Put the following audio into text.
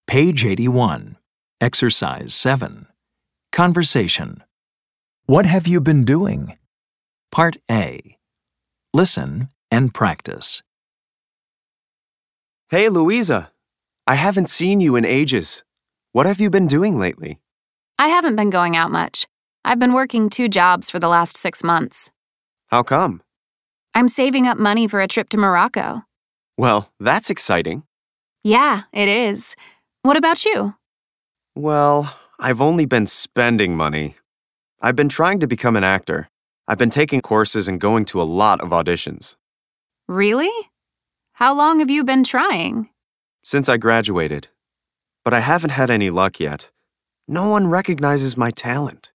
Page 81. Exercise 7. Conversation. What have you been doing? Part A. Listen and practice. Hey, Louisa. I haven't seen you in ages. What have you been doing lately? I haven't been going out much. I've been working 2 jobs for the last 6 months. How come? I'm saving up money for a trip to Morocco. Well, that's exciting. Yeah, it is. What about you? Well, I've only been spending money. I've been trying to become an actor. I've been taking courses and going to a lot of auditions. Really? How long have you been trying? Since I graduated. But I haven't had any luck yet. No one recognizes my talent.